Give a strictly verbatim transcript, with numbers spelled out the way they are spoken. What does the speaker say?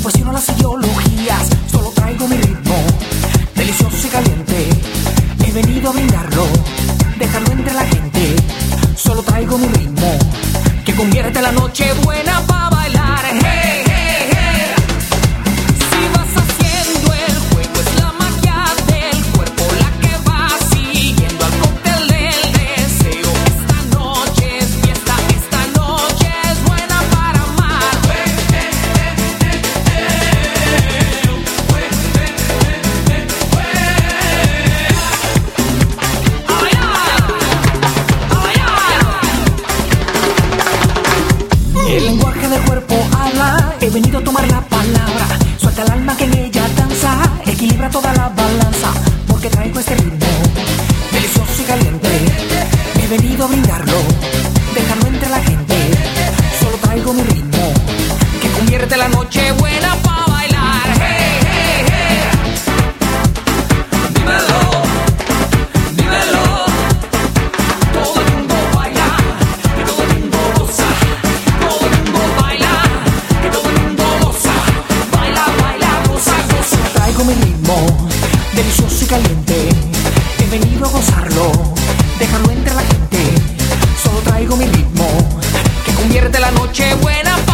cuestiono las ideologías, solo traigo mi ritmo, delicioso y caliente. He venido a brindarlo, dejarlo entre la gente. Solo traigo mi ritmo, que convierte la noche buena pa' bailar. Hey, hey, hey. Si vas haciendo el juego, es la magia del cuerpo la que va siguiendo al cóctel del deseo. Esta noche es fiesta, esta noche es buena para amar. Hey, hey, hey, El lenguaje del cuerpo habla, he venido a tomar la palabra. Suelta el alma que en ella danza, equilibra toda la balanza, porque traigo este ritmo, delicioso y caliente. He venido a brindarlo, dejarlo entre la gente. Solo traigo mi ritmo, que convierte la noche buena pa' bailar. Hey, hey, hey. Dímelo, dímelo. Todo el mundo baila, que todo el mundo goza. Todo el mundo baila, que todo el mundo goza. Baila, baila, goza, goza. Traigo mi ritmo, delicioso y caliente. He venido a gozarlo, dejarlo entre la gente. Solo traigo mi ritmo, que convierte la noche buena pa'